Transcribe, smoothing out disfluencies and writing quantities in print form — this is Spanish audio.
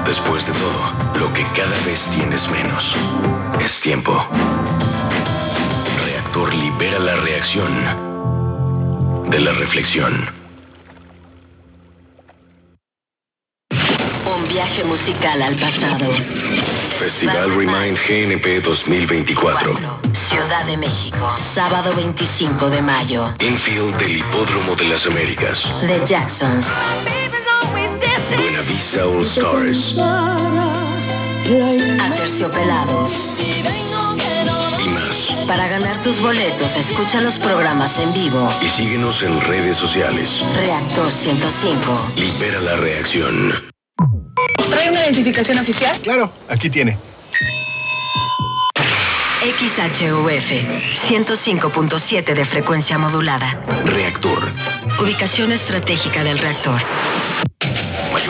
Después de todo, lo que cada vez tienes menos es tiempo. Reactor libera la reacción de la reflexión. Un viaje musical al pasado. Festival Remind GNP 2024. Ciudad de México. Sábado 25 de mayo. Infield del Hipódromo de las Américas. The Jacksons. Buenavista All Stars. Aterciopelados. Y más. Para ganar tus boletos, escucha los programas en vivo. Y síguenos en redes sociales. Reactor 105. Libera la reacción. ¿Trae una identificación oficial? Claro, aquí tiene. XHUF 105.7 de frecuencia modulada. Reactor. Ubicación estratégica del reactor.